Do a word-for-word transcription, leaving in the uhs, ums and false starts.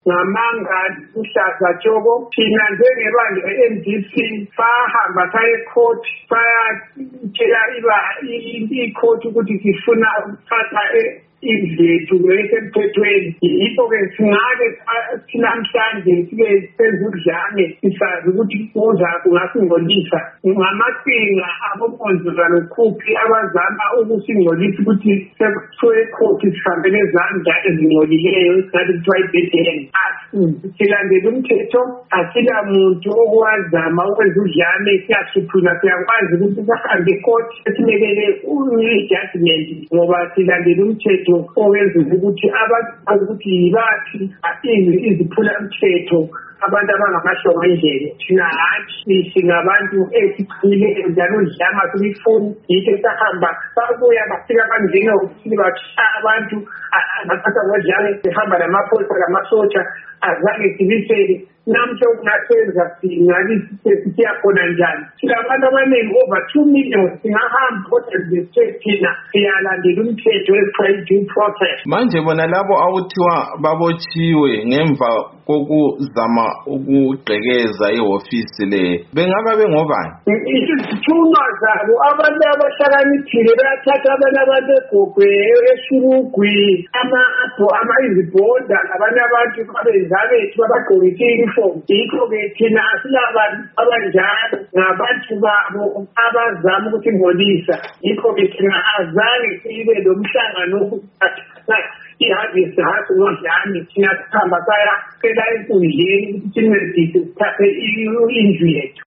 ngamanga uhlaza tshoko. Thina njengebandla le-M D C sahamba saye ecourt sayatshela icourt ukuthi sifuna ukuthatha indlu yethu esemthethweni. Yikho-ke singake namhlanje sike senza udlame sisazi ukuthi kuza kungasingcolisa ngamaqhinga abobonzima lokhuphi abazama ukusingcolisa ukuthi sekuthiwe ecourt sihambe nezandla ezingcolileyo esingathi kuthiwa ibhedeni. Silandela umthetho, asila muntu okwazama ukwenza udlame, siyahluphuna, siyakwazi ukuthi sahambe ecourt esimekele i-judgment ngoba silandela umthetho owenza ukuthi abantu ukuthi yibathi iziphula umthetho abantu abangamahloko endlela. Thina hathi singabantu esiqinileyo njalo udlama silifuni. Yikho sahamba babuya bafika bandinga ukuthi bashaya abantu bathatha kodlame behamba namapholisa lamasotsha azange sibisele. Namhla kungasenza singathi siyakhona njani. Silabantu abaningi over two million singahamba kodwa thina siyalandela umthetho we-due process. Manje bona labo awuthiwa babotshiwe ngemva kokuzama ukugqekeza ihofisi le bengaba bengobani? Izithunywa zabo abantu abahlakaniphile bayathatha abantu abantu egogwe eShurugwi izibhoda abanye abantu babezabethu babagqokise i-uniform. Yikho-ke thina asilabantu abanjalo ngabantu babo abazama ukutingcolisa. Yikho-ke thina azange sibe lomhlangano wokuthatha i-harvest hasi ngodlame. Thina sihamba sayacela enkundleni ukuthi sincedise sithathe indlu yethu.